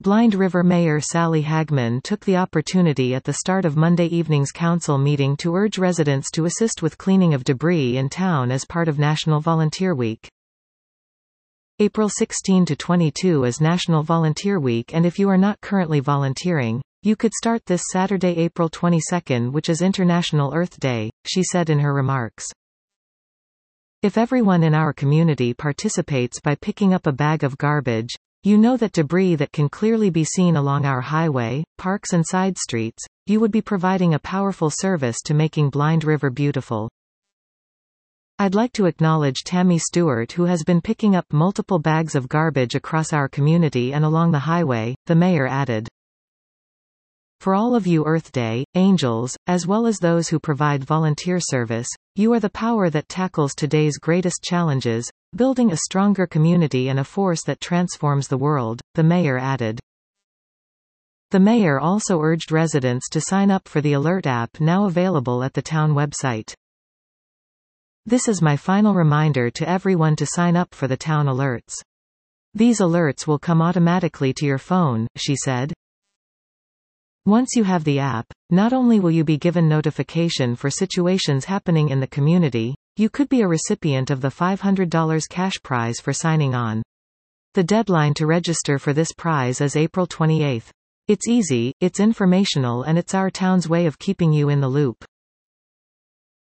Blind River Mayor Sally Hagman took the opportunity at the start of Monday evening's council meeting to urge residents to assist with cleaning of debris in town as part of National Volunteer Week. April 16 to 22 is National Volunteer Week, and if you are not currently volunteering, you could start this Saturday, April 22, which is International Earth Day, she said in her remarks. If everyone in our community participates by picking up a bag of garbage, you know that debris that can clearly be seen along our highway, parks and side streets, you would be providing a powerful service to making Blind River beautiful. I'd like to acknowledge Tammy Stewart, who has been picking up multiple bags of garbage across our community and along the highway, the mayor added. For all of you Earth Day angels, as well as those who provide volunteer service, you are the power that tackles today's greatest challenges, building a stronger community and a force that transforms the world, the mayor added. The mayor also urged residents to sign up for the Alert app, now available at the town website. This is my final reminder to everyone to sign up for the town alerts. These alerts will come automatically to your phone, she said. Once you have the app, not only will you be given notification for situations happening in the community, you could be a recipient of the $500 cash prize for signing on. The deadline to register for this prize is April 28. It's easy, it's informational, and it's our town's way of keeping you in the loop.